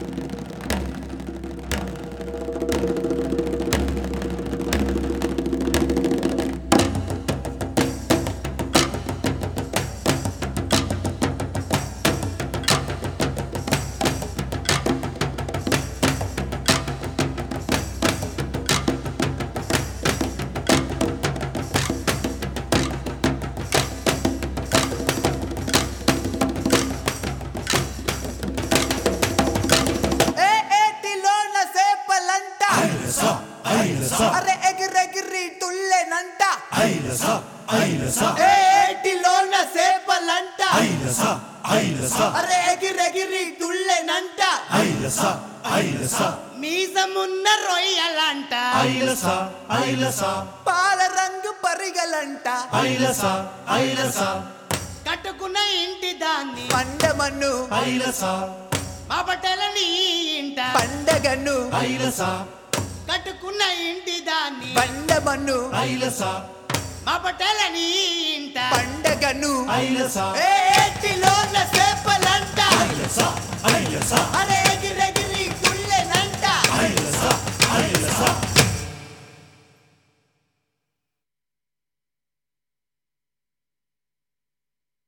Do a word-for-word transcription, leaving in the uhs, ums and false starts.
అరే ఎగిరెగిరి తుల్లెనంట ఐలస ఐలస ఏటిలోన సేపలంట ఐలస ఐలస అరే ఎగిరెగిరి తుల్లెనంట ఐలస ఐలస మీసమున్న రొయ్యలంట ఐలస ఐలస పాల రంగు పరిగలంట ఐలస ఐలస కట్టుకున్న ఇంటి దాన్ని పండమన్ను ఐలస మా పట్టెలని ఇంట పండగను ఐలస కట్టుకున్న ఇంటి దాన్ని పండమన్ను ఐలస మా పట్టెలని ఇంట పండగను ఐలస ఏటిలోన సేపలంట ఐలస ఐలస అరే ఎగిరెగిరి